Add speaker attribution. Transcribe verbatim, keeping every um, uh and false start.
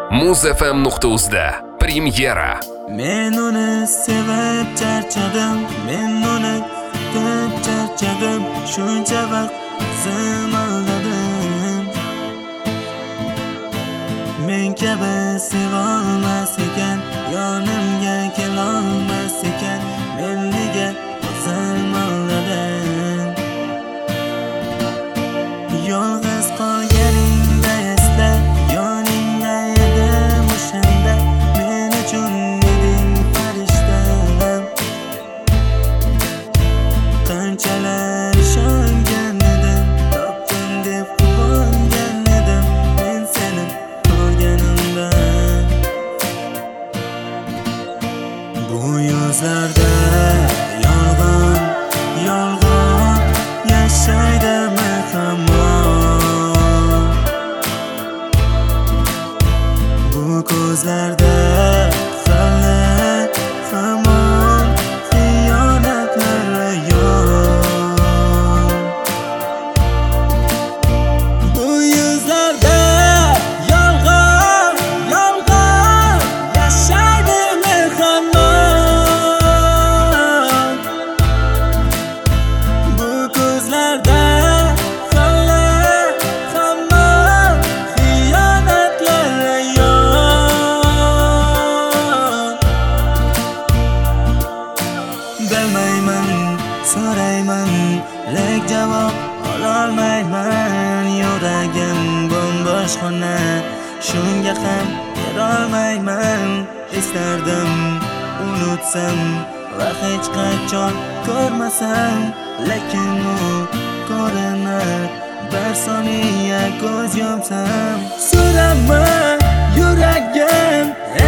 Speaker 1: muz f m nuqta uz da premyera.
Speaker 2: Men uni sevib charchadim, men uni deb charchadim, shuncha vaqt o'zim aldadim. Men kabi sevolmas ekan, yonimga kelolmas ekan, men nega o'zim aldadim. Yolg'iz qolganingda esla, yoningda edim o'shanda, men uchun eding farishtam. Qanchalar ishongan edim, topdim deb quvongan edim, men seni ko'rganimda. Bu yozlarda yolg'on, yolg'on yashaydimi hamon? Bu ko'zlarda hali hamon xiyonatlar yo'q. Bu yuzlarda yolg'on, yolg'on yashaydimi hamon? Bu ko'zlarda hali hamon xiyonatlar yo'q. Bilmayman, so'rayman, lek javob ololmayman. Yuragim bo'm-bo'sh xona, shunga ham berolmayman. Istardim unutsam va hech qachon ko'rmasam, lekin u ko'rinar bir soniya ko'z yumsam. So'rama yuragim